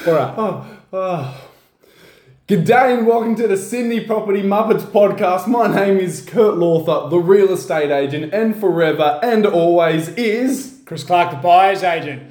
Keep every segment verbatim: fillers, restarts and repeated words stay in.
All right. Oh, oh. Good day and welcome to the Sydney Property Muppets podcast. My name is Kurt Lawther, the real estate agent, and forever and always is... Chris Clark, the buyer's agent.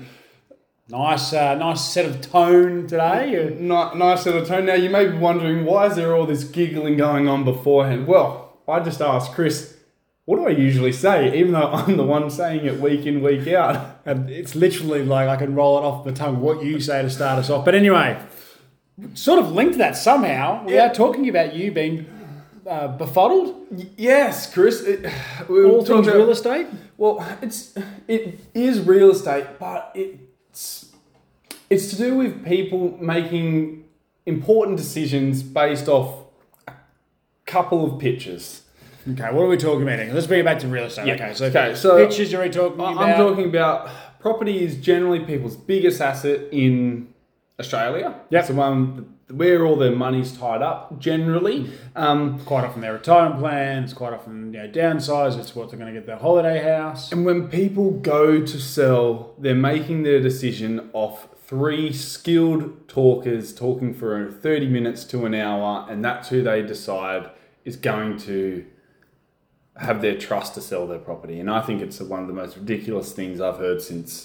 Nice uh, nice set of tone today. N- nice set of tone. Now, you may be wondering, why is there all this giggling going on beforehand? Well, I just asked Chris, what do I usually say, even though I'm the one saying it week in, week out? And it's literally like I can roll it off the tongue what you say to start us off. But anyway, sort of linked to that somehow. We Yeah. are talking about you being uh, befuddled. Y- yes, Chris. It, we All were talking things about- real estate. Well, it's it is real estate, but it's it's to do with people making important decisions based off a couple of pictures. Okay, what are we talking about here? Let's bring it back to real estate. Yeah. Okay, so, Okay, so pictures you're talking I- about. I'm talking about property is generally people's biggest asset in Australia. Yep. It's the one where all their money's tied up, generally. Um, Quite often their retirement plans, quite often you know, downsize, it's what they're going to get their holiday house. and when people go to sell, they're making their decision off three skilled talkers talking for thirty minutes to an hour, and that's who they decide is going to have their trust to sell their property. And I think it's one of the most ridiculous things I've heard since,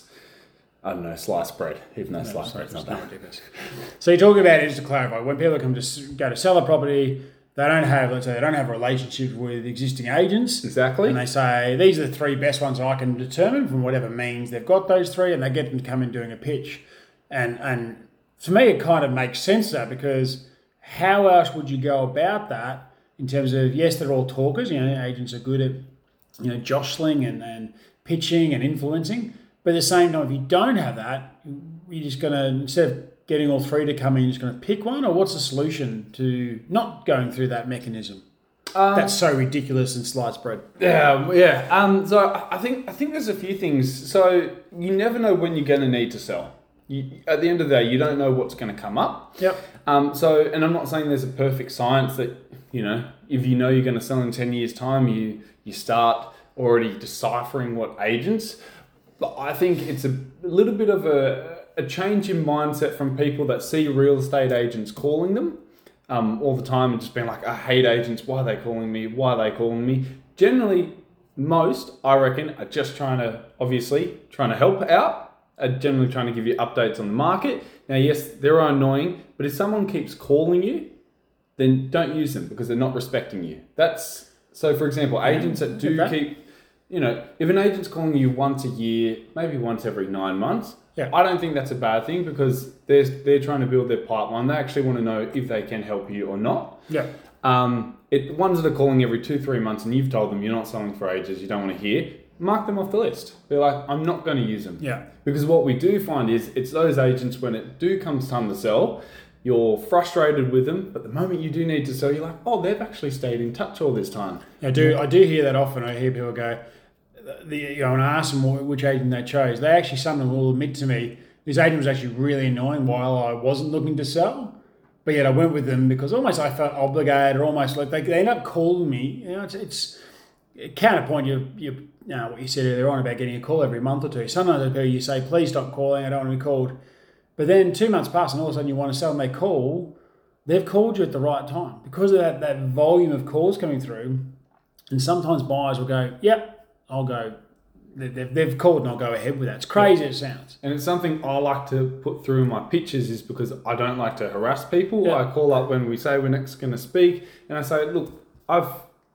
I don't know, sliced bread, even though sliced bread's not that. Ridiculous. So you're talking about it, just to clarify, when people come to s- go to sell a property, they don't have, let's say, they don't have a relationship with existing agents. Exactly. And they say, these are the three best ones I can determine from whatever means they've got those three, and they get them to come in doing a pitch. And and for me, it kind of makes sense though, because how else would you go about that in terms of, yes, they're all talkers, you know, agents are good at, you know, jostling and, and pitching and influencing. But at the same time, if you don't have that, you're just going to, instead of getting all three to come in, you're just going to pick one? Or what's the solution to not going through that mechanism? Um, That's so ridiculous and sliced bread. Yeah, yeah. Um, so I I think I think there's a few things. So you never know when you're going to need to sell. You, at the end of the day, you don't know what's going to come up. Yep. Um, so, and I'm not saying there's a perfect science that, you know, if you know you're going to sell in ten years' time, you you start already deciphering what agents. But I think it's a little bit of a, a change in mindset from people that see real estate agents calling them um, all the time and just being like, I hate agents. Why are they calling me? Why are they calling me? Generally, most, I reckon, are just trying to, obviously, trying to help out. Are generally trying to give you updates on the market. Now, yes, they're annoying, but if someone keeps calling you, then don't use them because they're not respecting you. That's so. For example, agents that do Okay. keep, you know, if an agent's calling you once a year, maybe once every nine months, Yeah. I don't think that's a bad thing because they're they're trying to build their pipeline. They actually want to know if they can help you or not. Yeah. Um, it ones that are calling every two three months and you've told them you're not selling for ages, you don't want to hear. Mark them off the list. They're like, I'm not going to use them. Yeah. Because what we do find is it's those agents when it do comes time to sell, you're frustrated with them, but the moment you do need to sell, you're like, oh, they've actually stayed in touch all this time. I do. I do hear that often. I hear people go, the, you know, and I ask them wh- which agent they chose. They actually, some of them will admit to me, this agent was actually really annoying while I wasn't looking to sell. But yet I went with them because almost I felt obligated, or almost like they, they end up calling me. You know, it's, it's counterpoint. You you. You know, what you said earlier on about getting a call every month or two. Sometimes you say, please stop calling, I don't want to be called. But then two months pass and all of a sudden you want to sell and they call, they've called you at the right time. Because of that, that volume of calls coming through, and sometimes buyers will go, yep, I'll go. They've, they've called and I'll go ahead with that. It's crazy as it sounds. And it's something I like to put through in my pitches is because I don't like to harass people. Yeah. I call up when we say we're next going to speak and I say, look, I've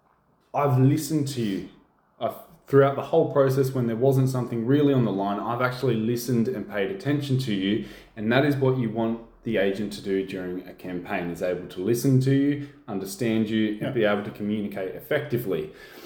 I've listened to you. I've throughout the whole process when there wasn't something really on the line, I've actually listened and paid attention to you. And that is what you want the agent to do during a campaign, is able to listen to you, understand you, and Yeah. be able to communicate effectively.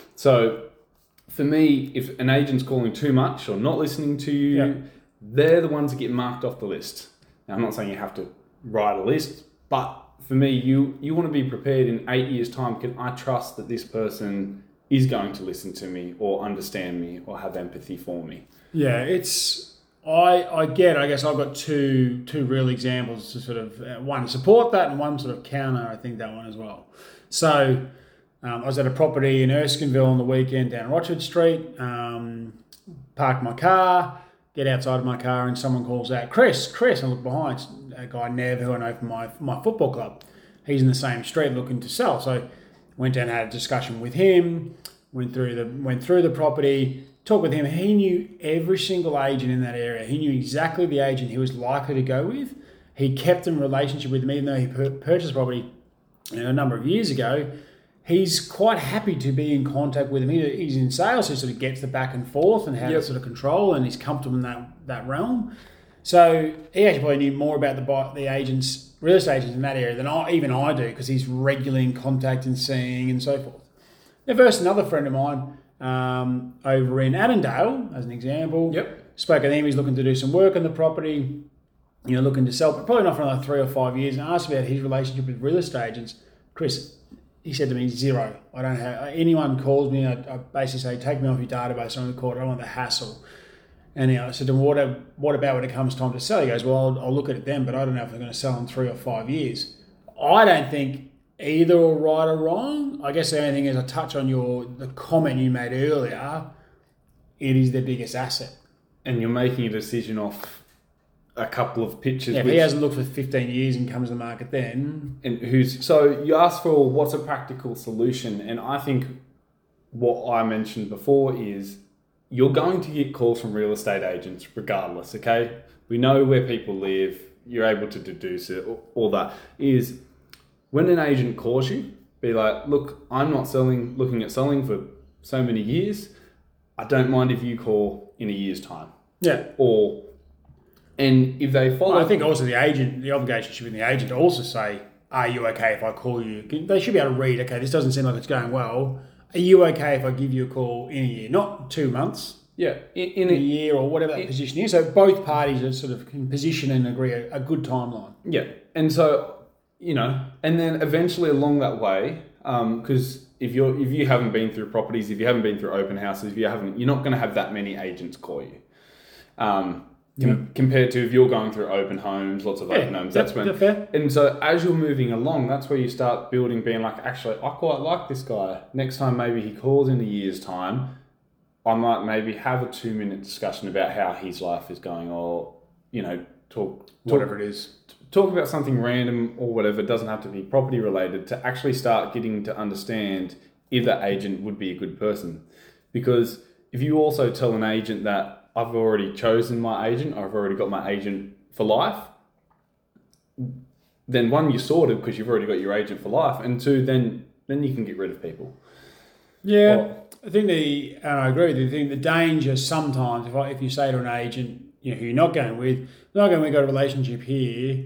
So for me, if an agent's calling too much or not listening to you, Yeah. they're the ones that get marked off the list. Now, I'm not saying you have to write a list, but for me, you, you want to be prepared in eight years' time. Can I trust that this person is going to listen to me or understand me or have empathy for me? Yeah, it's I I get. I guess I've got two two real examples to sort of uh, one support that and one sort of counter. I think that one as well. So um, I was at a property in Erskineville on the weekend down Rochford Street. Um, parked my car, get outside of my car and someone calls out, Chris, Chris, I look behind. It's a guy, Nev, who I know from my, my football club. He's in the same street looking to sell. So went down and had a discussion with him, went through the went through the property, talked with him. He knew every single agent in that area. He knew exactly the agent he was likely to go with. He kept in relationship with him, even though he pur- purchased property you know, a number of years ago. He's quite happy to be in contact with him. He, he's in sales, so he sort of gets the back and forth and how Yep. to sort of control, and he's comfortable in that, that realm. So he actually probably knew more about the buy- the agents, real estate agents in that area than I, even I do, because he's regularly in contact and seeing and so forth. Now, first, another friend of mine um, over in Annandale, as an example, Yep. spoke to him. He's looking to do some work on the property, you know, looking to sell, but probably not for another three or five years, and asked about his relationship with real estate agents. Chris, he said to me, zero. I don't have, anyone calls me, I, I basically say, take me off your database, I'm record, I don't want the hassle. And you know, I said to him, what, what about when it comes time to sell? He goes, well, I'll, I'll look at it then, but I don't know if they're going to sell in three or five years. I don't think either or right or wrong. I guess the only thing is I touch on your the comment you made earlier. It is their biggest asset. And you're making a decision off a couple of pictures. Yeah, if which, he hasn't looked for fifteen years and comes to the market then. and who's so you asked for what's a practical solution, and I think what I mentioned before is you're going to get calls from real estate agents regardless. Okay, we know where people live. You're able to deduce it. All that is when an agent calls you, be like, look, I'm not selling, looking at selling for so many years. I don't mind if you call in a year's time. Yeah. Or, and if they follow... Well, I think also the agent, the obligation should be the agent to also say, are you okay if I call you? They should be able to read, okay, this doesn't seem like it's going well. Are you okay if I give you a call in a year? Not two months. Yeah, in, in a, a year or whatever that it, position is. So both parties are sort of in position and agree a, a good timeline. Yeah, and so, you know, and then eventually along that way, because... Um, If you're if you haven't been through properties, if you haven't been through open houses, if you haven't, you're not going to have that many agents call you. Um, com- Yeah. Compared to if you're going through open homes, lots of Yeah, open homes. That's that- when. that's fair. And so as you're moving along, that's where you start building, being like, actually, I quite like this guy. Next time, maybe he calls in a year's time, I might maybe have a two minute discussion about how his life is going, or you know, talk, talk Whatever it is. talk about something random or whatever. It doesn't have to be property related, to actually start getting to understand if that agent would be a good person. Because if you also tell an agent that I've already chosen my agent, or I've already got my agent for life, then one, you're sorted because you've already got your agent for life, and two, then then you can get rid of people. Yeah, Or- I think the, and I agree with you, I think the danger sometimes, if I, if you say to an agent, you know, who you're not going with, we're not going to got a relationship here,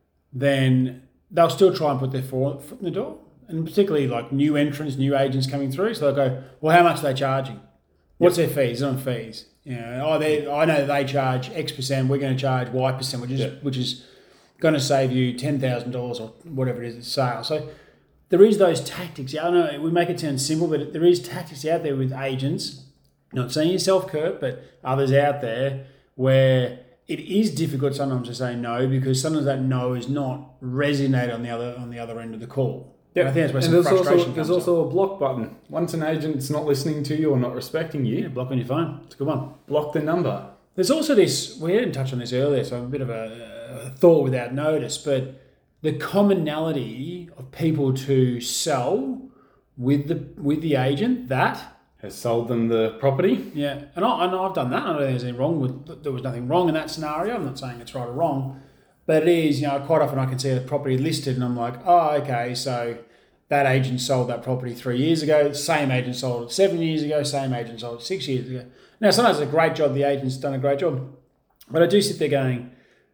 then they'll still try and put their foot foot in the door. And particularly like new entrants, new agents coming through. So they'll go, well, how much are they charging? What's yep. their fees? It's on fees. You know, oh, they, I know they charge X percent. We're going to charge Y percent, which is yep. which is going to save you ten thousand dollars or whatever it is at sale. So there is those tactics. I know we make it sound simple, but there is tactics out there with agents. Not saying yourself, Kurt, but others out there where it is difficult sometimes to say no, because sometimes that no is not resonate on the other on the other end of the call. Yeah, I think that's where some and there's frustration also, there's comes also a block button. Once an agent's not listening to you or not respecting you, yeah, block on your phone. It's a good one. Block the number. There's also this, we didn't touch on this earlier, so a bit of a, a thought without notice, but the commonality of people to sell with the with the agent that has sold them the property. Yeah, and, I, and I've done that. I don't think there's anything wrong with. There was nothing wrong in that scenario. I'm not saying it's right or wrong, but it is. You know, quite often I can see a property listed, and I'm like, oh, okay, so that agent sold that property three years ago. Same agent sold it seven years ago. Same agent sold it six years ago. Now, sometimes it's a great job. The agent's done a great job, but I do sit there going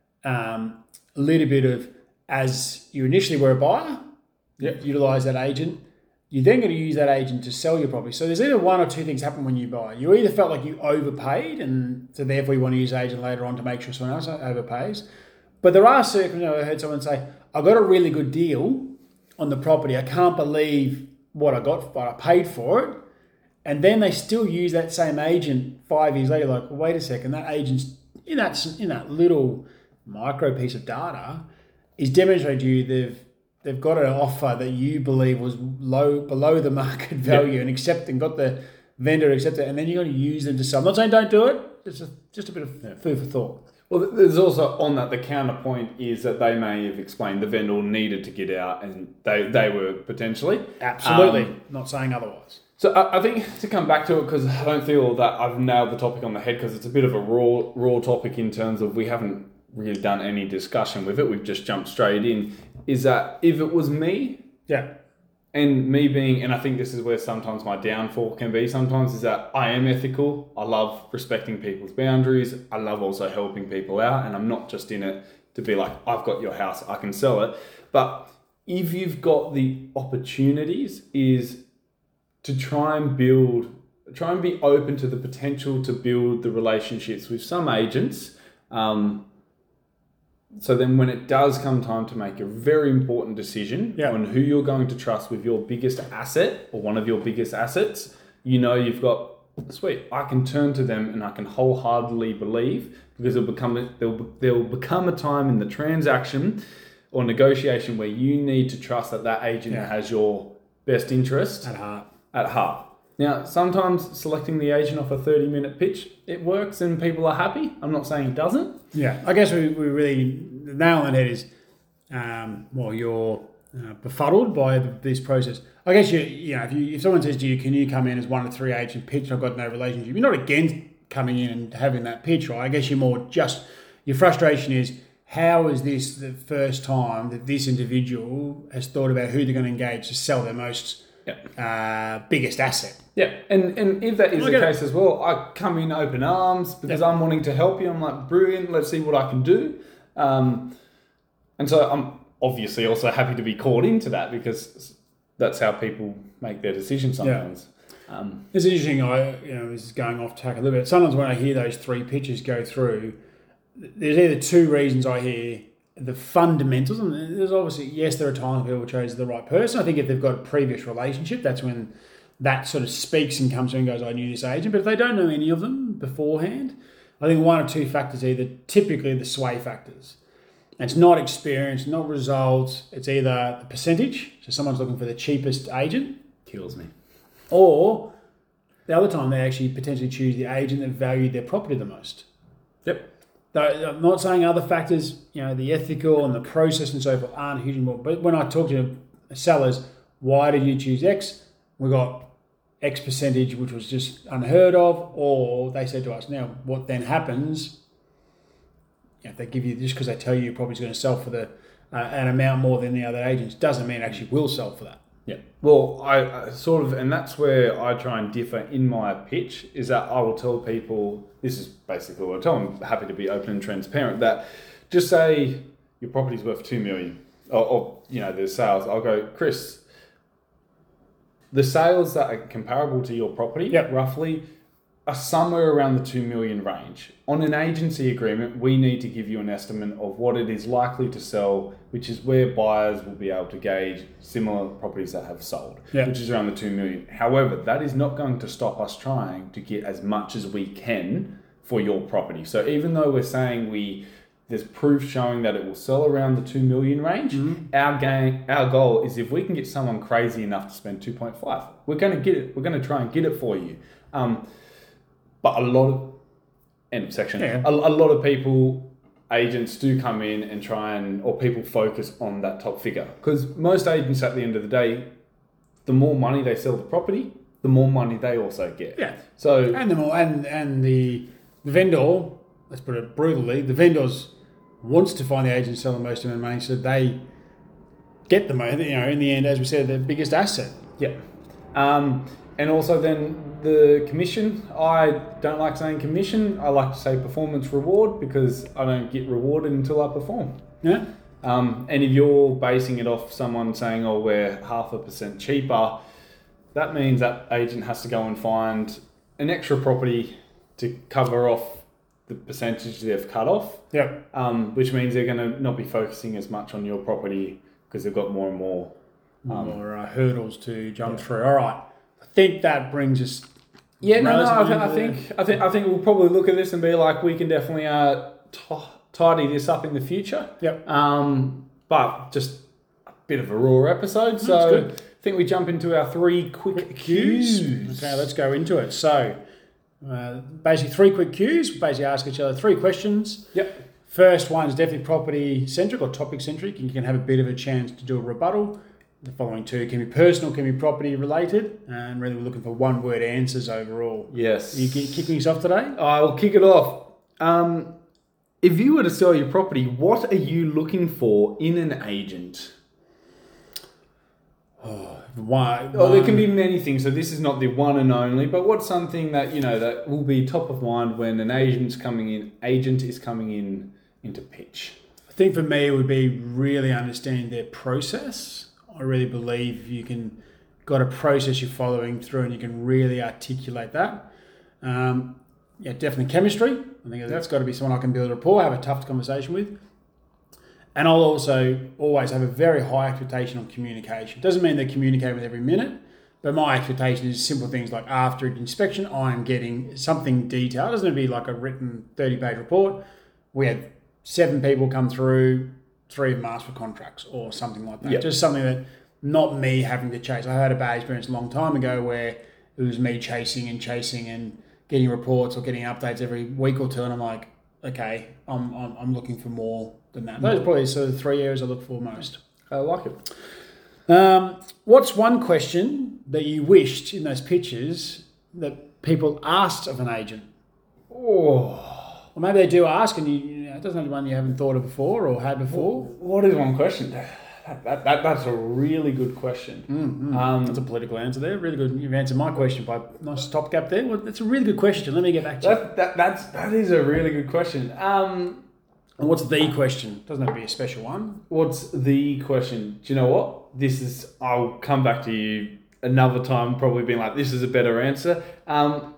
um, a little bit of, as you initially were a buyer, yep. utilise that agent. You're then going to use that agent to sell your property. So there's either one or two things happen when you buy. You either felt like you overpaid, and so therefore you want to use the agent later on to make sure someone else overpays. But there are circumstances, I heard someone say, I got a really good deal on the property. I can't believe what I got, what I paid for it. And then they still use that same agent five years later, like, well, wait a second, that agent's in that, in that little micro piece of data is demonstrating to you they've they've got an offer that you believe was low below the market value, yep. and accept and got the vendor to accept it, and then you're going to use them to sell. I'm not saying don't do it. It's just just a bit of food for thought. Well, there's also on that, the counterpoint is that they may have explained the vendor needed to get out and they, they were potentially. Absolutely. Um, Not saying otherwise. So I, I think to come back to it, because I don't feel that I've nailed the topic on the head, because it's a bit of a raw, raw topic in terms of we haven't really done any discussion with it. We've just jumped straight in. Is that if it was me, yeah, and me being, and I think this is where sometimes my downfall can be sometimes, is that I am ethical. I love respecting people's boundaries. I love also helping people out. And I'm not just in it to be like, I've got your house, I can sell it. But if you've got the opportunities, is to try and build, try and be open to the potential to build the relationships with some agents. Um, So then when it does come time to make a very important decision yeah. on who you're going to trust with your biggest asset or one of your biggest assets, you know you've got, sweet, I can turn to them and I can wholeheartedly believe, because it'll become a, there'll, there'll become a time in the transaction or negotiation where you need to trust that that agent yeah. has your best interest at heart. At heart. Now, sometimes selecting the agent off a thirty minute pitch, it works and people are happy. I'm not saying it doesn't. Yeah, I guess we, we really, the nail on the head is, um, well, you're uh, befuddled by the, this process. I guess, you you know, if, you, if someone says to you, can you come in as one of three agent pitch, I've got no relationship, you're not against coming in and having that pitch, right? I guess you're more just, your frustration is, how is this the first time that this individual has thought about who they're going to engage to sell their most Yep. Uh, biggest asset. Yeah, and and if that is the case it. as well, I come in open arms because yep. I'm wanting to help you. I'm like, brilliant, let's see what I can do. Um, and so I'm obviously also happy to be called into that, because that's how people make their decisions sometimes. Yeah. Um, it's interesting, I you know, this is going off track a little bit. Sometimes when I hear those three pitches go through, there's either two reasons I hear the fundamentals, and there's obviously, yes, there are times people chose the right person. I think if they've got a previous relationship, that's when that sort of speaks and comes in and goes, I knew this agent. But if they don't know any of them beforehand, I think one or two factors, either typically the sway factors. And it's not experience, not results. It's either the percentage, so someone's looking for the cheapest agent. Kills me. Or the other time they actually potentially choose the agent that valued their property the most. Yep. I'm not saying other factors, you know, the ethical and the process and so forth aren't huge more. But when I talk to sellers, why did you choose X? We got X percentage, which was just unheard of. Or they said to us, now what then happens, you know, if they give you, just because they tell you your property's going to sell for the uh, an amount more than the other agents, doesn't mean it actually will sell for that. Yeah. Well, I, I sort of, and that's where I try and differ in my pitch, is that I will tell people, this is basically what I tell them, I'm happy to be open and transparent, that just say your property's worth two million or, or you know, there's sales. I'll go, Chris, the sales that are comparable to your property, yep. roughly, are somewhere around the two million range. On an agency agreement, we need to give you an estimate of what it is likely to sell, which is where buyers will be able to gauge similar properties that have sold, yeah. which is around the two million. However, that is not going to stop us trying to get as much as we can for your property. So even though we're saying we there's proof showing that it will sell around the two million range, mm-hmm. our game, our goal is if we can get someone crazy enough to spend two point five, we're going to get it. We're going to try and get it for you. Um, But a lot of, end of section, yeah. a, a lot of people, agents do come in and try and, or people focus on that top figure. Because most agents at the end of the day, the more money they sell the property, the more money they also get. Yeah. So And the more, and, and the, the vendor, let's put it brutally, the vendors wants to find the agent selling most of their money so they get the money, you know, in the end, as we said, the biggest asset. Yeah. Um, And also then the commission, I don't like saying commission, I like to say performance reward, because I don't get rewarded until I perform. Yeah. Um, and if you're basing it off someone saying, oh, we're half a percent cheaper, that means that agent has to go and find an extra property to cover off the percentage they've cut off. Yeah. Um, which means they're going to not be focusing as much on your property because they've got more and more, um, more uh, hurdles to jump yeah. through. All right. I think that brings us. Yeah, no, no. I, th- I think, I think, I think we'll probably look at this and be like, we can definitely uh, t- tidy this up in the future. Yep. Um, but just a bit of a raw episode, so good. I think we jump into our three quick, Quick cues. cues. Okay, let's go into it. So, Uh, basically, three quick cues. We basically ask each other three questions. Yep. First one is definitely property centric or topic centric, and you can have a bit of a chance to do a rebuttal. The following two can be personal, can be property related, and really we're looking for one word answers overall. Yes. Are you kicking us off today? I will kick it off. Um, if you were to sell your property, what are you looking for in an agent? One, Oh, there can be many things. So this is not the one and only, but what's something that you know that will be top of mind when an agent's coming in? Agent is coming in into pitch. I think for me it would be really understanding their process. I really believe you can got a process you're following through, and you can really articulate that. Um, yeah, definitely chemistry. I think that's got to be someone I can build rapport, have a tough conversation with. And I'll also always have a very high expectation on communication. Doesn't mean they communicate with every minute, but my expectation is simple things like after an inspection, I'm getting something detailed. It doesn't have to be like a written thirty-page report. We had seven people come through, three of them asked for contracts or something like that. Yep. Just something that not me having to chase. I had a bad experience a long time ago where it was me chasing and chasing and getting reports or getting updates every week or two, and I'm like, okay, I'm I'm, I'm looking for more than that. Those are probably sort of three areas I look for most. I like it. Um, what's one question that you wished in those pitches that people asked of an agent? Oh, Or maybe they do ask, and you, you know, it doesn't have to be one you haven't thought of before or had before. what is one question? That, that, that, that's a really good question. Mm-hmm. Um, That's a political answer there. Really good. You've answered my question by nice stopgap there. Well, that's a really good question. Let me get back to you. that, that, that's, that is a really good question. Um, And what's the question? Doesn't have to be a special one. What's the question? Do you know what? This is, I'll come back to you another time, probably being like, this is a better answer. Um,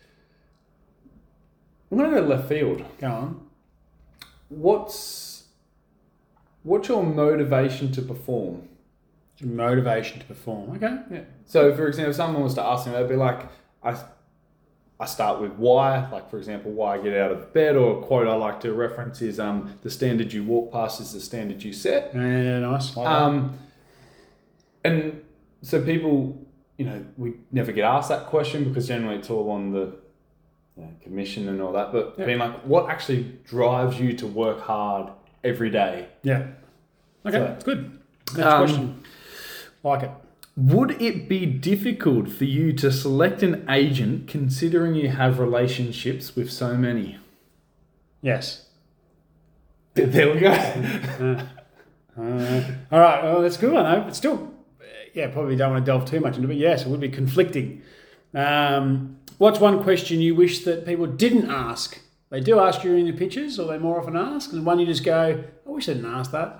I'm going to go left field. Go on. What's, what's your motivation to perform? Your motivation to perform. Okay. Yeah. So, for example, if someone was to ask me, they'd be like, I, I start with why, like, for example, why I get out of bed, or a quote I like to reference is, um, the standard you walk past is the standard you set. Yeah, nice. Like Um, and so people, you know, we never get asked that question because generally it's all on the you know, commission and all that. But Yeah. being like, what actually drives you to work hard every day? yeah. Okay, So- that's good. Next Um, question. Like it. Would it be difficult for you to select an agent considering you have relationships with so many? Yes. There we go. Uh, uh, all right. Well, that's good. I know, but still, yeah, probably don't want to delve too much into it. But yes, it would be conflicting. Um, what's one question you wish that people didn't ask? They do ask you in your pitches, or they more often ask, and one you just go, I wish they didn't ask that.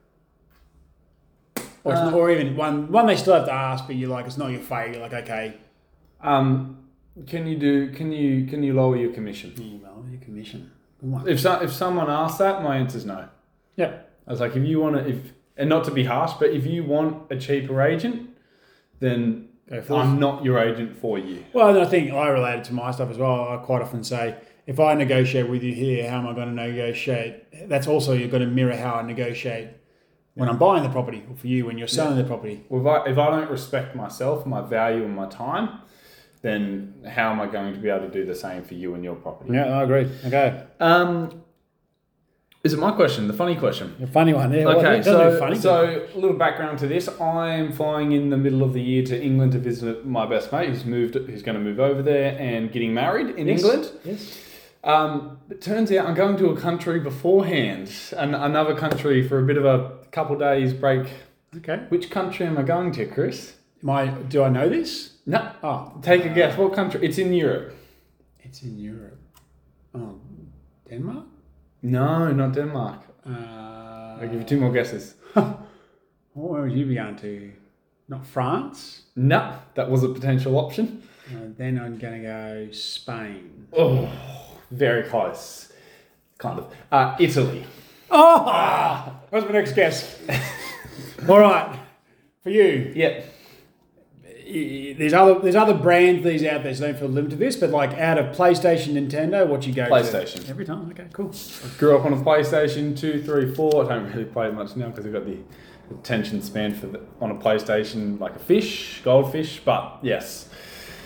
Or, it's Uh, not, or even one one they still have to ask, but you're like, it's not your favourite. You're like, okay, Um, can you do? Can you can you lower your commission? email your commission. Good one. If so, if someone asks that, my answer is no. Yeah. I was like, if you want to, if and not to be harsh, but if you want a cheaper agent, then Go for it. I'm not your agent for you. Well, and I think I relate it to my stuff as well. I quite often say, if I negotiate with you here, how am I going to negotiate? That's also, you've got to mirror how I negotiate when I'm buying the property, or for you when you're selling the property. Well, if I if I don't respect myself, my value, and my time, then how am I going to be able to do the same for you and your property? Yeah, I agree. Okay. Um, is it my question? The funny question. A funny one. Yeah, well, Okay, it doesn't so look funny, so a little background to this. I'm flying in the middle of the year to England to visit my best mate who's moved. Who's going to move over there and getting married in Yes. England. Yes. Um, it turns out I'm going to a country beforehand, and another country for a bit of a couple days break. Okay. Which country am I going to, Chris? Am I, do I know this? No. Oh, Take a guess. What country? It's in Europe. it's in Europe. Oh, Denmark? No, not Denmark. Uh, I'll give you two more guesses. where would you be going to? Not France? No, that was a potential option. Uh, then I'm going to go Spain. Oh, very close. Kind of. Uh, Italy. Oh! What's my next guess? All right. For you, Yeah. there's other there's other brands these out there, so don't feel limited to this, but like out of PlayStation, Nintendo, what you go PlayStation. to? Every time? Okay, cool. Grew up on a PlayStation two, three, four. I don't really play much now because I've got the attention span for the, on a PlayStation like a fish, goldfish. But yes,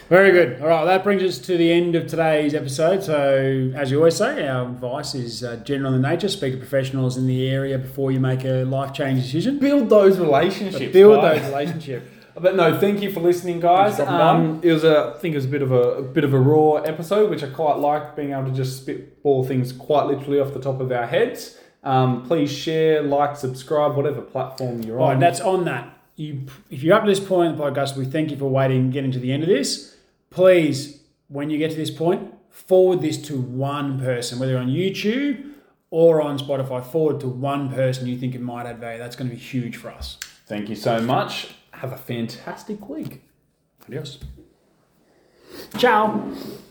Very good. All right, well, that brings us to the end of today's episode. So, as you always say, our advice is uh, general in nature. Speak to professionals in the area before you make a life-changing decision. Build those relationships. But build guys. those relationships. But no, thank you for listening, guys. Thanks for dropping Um, it was a, I think it was a bit of a, a bit of a raw episode, which I quite like, being able to just spitball things quite literally off the top of our heads. Um, please share, like, subscribe, whatever platform you're All on. right, that's on that. You, if you're up to this point in the podcast, we thank you for waiting and getting to the end of this. Please, when you get to this point, forward this to one person, whether on YouTube or on Spotify. Forward to one person you think it might add value. That's going to be huge for us. Thank you so much. Have a fantastic week. Adios. Ciao.